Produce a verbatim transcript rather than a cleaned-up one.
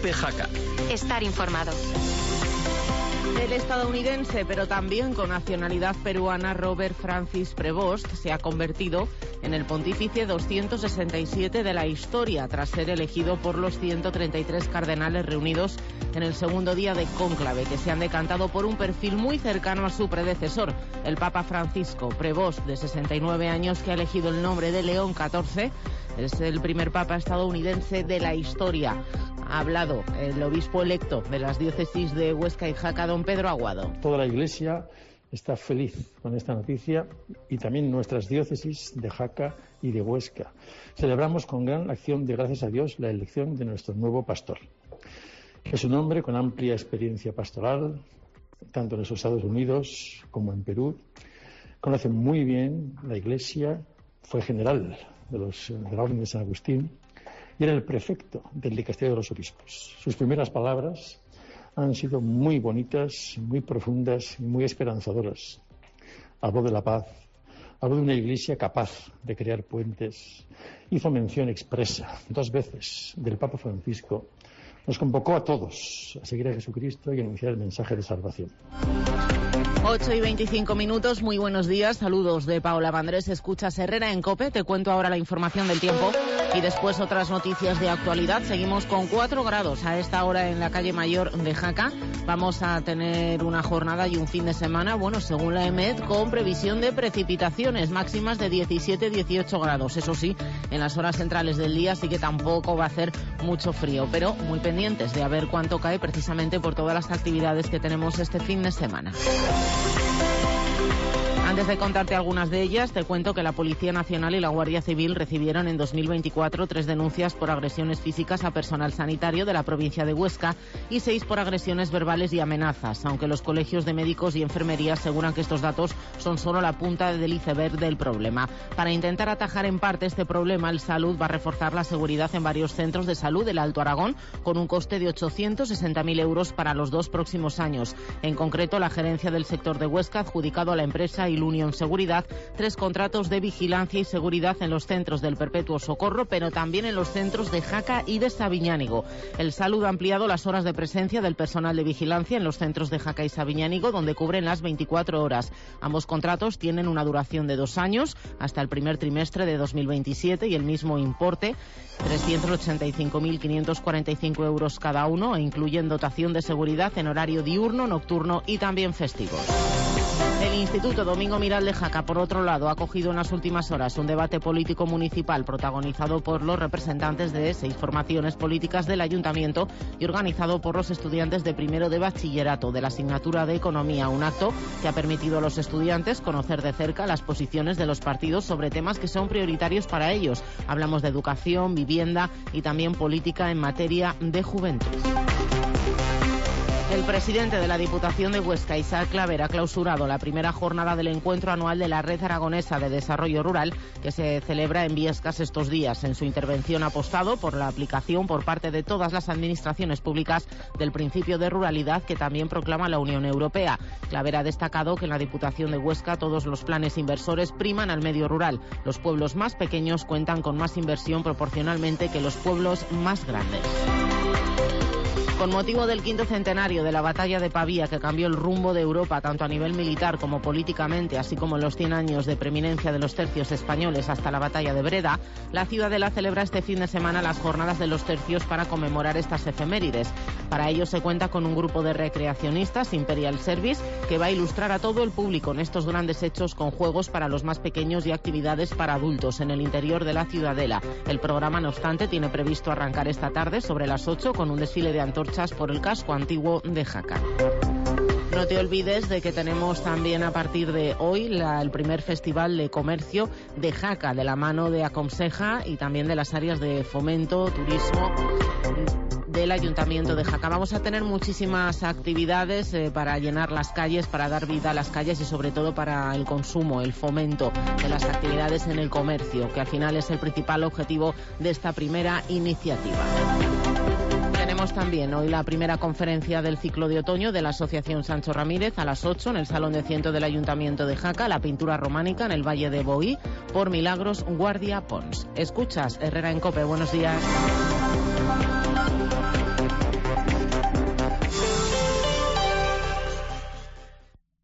COPE Jaca. Estar informado. El estadounidense, pero también con nacionalidad peruana, Robert Francis Prevost, se ha convertido en el pontífice doscientos sesenta y siete de la historia, tras ser elegido por los ciento treinta y tres cardenales reunidos en el segundo día de cónclave, que se han decantado por un perfil muy cercano a su predecesor, el Papa Francisco. Prevost, de sesenta y nueve años, que ha elegido el nombre de León catorce, es el primer papa estadounidense de la historia. Ha hablado el obispo electo de las diócesis de Huesca y Jaca, don Pedro Aguado. Toda la Iglesia está feliz con esta noticia y también nuestras diócesis de Jaca y de Huesca. Celebramos con gran acción de gracias a Dios la elección de nuestro nuevo pastor. Es un hombre con amplia experiencia pastoral, tanto en los Estados Unidos como en Perú. Conoce muy bien la Iglesia, fue general de, los, de la Orden de San Agustín y era el prefecto del dicasterio de los obispos. Sus primeras palabras han sido muy bonitas, muy profundas y muy esperanzadoras. Habló de la paz, habló de una Iglesia capaz de crear puentes, hizo mención expresa dos veces del Papa Francisco. Nos convocó a todos a seguir a Jesucristo y a anunciar el mensaje de salvación. ocho y veinticinco minutos, muy buenos días, saludos de Paola Vandrés, escuchas Herrera en COPE, te cuento ahora la información del tiempo y después otras noticias de actualidad. Seguimos con cuatro grados a esta hora en la calle Mayor de Jaca. Vamos a tener una jornada y un fin de semana, bueno, según la EMET, con previsión de precipitaciones máximas de diecisiete a dieciocho grados. Eso sí, en las horas centrales del día sí que tampoco va a hacer mucho frío, pero muy pendientes de a ver cuánto cae precisamente por todas las actividades que tenemos este fin de semana. Antes de contarte algunas de ellas, te cuento que la Policía Nacional y la Guardia Civil recibieron en dos mil veinticuatro tres denuncias por agresiones físicas a personal sanitario de la provincia de Huesca y seis por agresiones verbales y amenazas, aunque los colegios de médicos y enfermería aseguran que estos datos son solo la punta del iceberg del problema. Para intentar atajar en parte este problema, el Salud va a reforzar la seguridad en varios centros de salud del Alto Aragón con un coste de ochocientos sesenta mil euros para los dos próximos años. En concreto, la gerencia del sector de Huesca ha adjudicado a la empresa Unión Seguridad tres contratos de vigilancia y seguridad en los centros del Perpetuo Socorro, pero también en los centros de Jaca y de Sabiñánigo. El Salud ha ampliado las horas de presencia del personal de vigilancia en los centros de Jaca y Sabiñánigo, donde cubren las veinticuatro horas. Ambos contratos tienen una duración de dos años, hasta el primer trimestre de dos mil veintisiete, y el mismo importe, trescientos ochenta y cinco mil quinientos cuarenta y cinco euros cada uno, e incluyen dotación de seguridad en horario diurno, nocturno y también festivos. El Instituto Domingo Miral de Jaca, por otro lado, ha acogido en las últimas horas un debate político municipal protagonizado por los representantes de seis formaciones políticas del Ayuntamiento y organizado por los estudiantes de primero de bachillerato de la asignatura de Economía, un acto que ha permitido a los estudiantes conocer de cerca las posiciones de los partidos sobre temas que son prioritarios para ellos. Hablamos de educación, vivienda y también política en materia de juventud. El presidente de la Diputación de Huesca, Isaac Clavera, ha clausurado la primera jornada del encuentro anual de la Red Aragonesa de Desarrollo Rural, que se celebra en Biescas estos días. En su intervención ha apostado por la aplicación por parte de todas las administraciones públicas del principio de ruralidad que también proclama la Unión Europea. Clavera ha destacado que en la Diputación de Huesca todos los planes inversores priman al medio rural. Los pueblos más pequeños cuentan con más inversión proporcionalmente que los pueblos más grandes. Con motivo del quinto centenario de la batalla de Pavía, que cambió el rumbo de Europa tanto a nivel militar como políticamente, así como en los cien años de preeminencia de los tercios españoles hasta la batalla de Breda, la Ciudadela celebra este fin de semana las jornadas de los tercios para conmemorar estas efemérides. Para ello se cuenta con un grupo de recreacionistas, Imperial Service, que va a ilustrar a todo el público en estos grandes hechos con juegos para los más pequeños y actividades para adultos en el interior de la Ciudadela. El programa, no obstante, tiene previsto arrancar esta tarde sobre las ocho con un desfile de antorchas por el casco antiguo de Jaca. No te olvides de que tenemos también a partir de hoy la, el primer Festival de Comercio de Jaca, de la mano de Acomseja y también de las áreas de fomento, turismo del Ayuntamiento de Jaca. Vamos a tener muchísimas actividades eh, para llenar las calles, para dar vida a las calles y sobre todo para el consumo, el fomento de las actividades en el comercio, que al final es el principal objetivo de esta primera iniciativa. Tenemos también hoy la primera conferencia del ciclo de otoño de la Asociación Sancho Ramírez a las ocho en el Salón de Ciento del Ayuntamiento de Jaca, la pintura románica en el Valle de Boí por Milagros Guardia Pons. Escuchas Herrera en COPE, buenos días.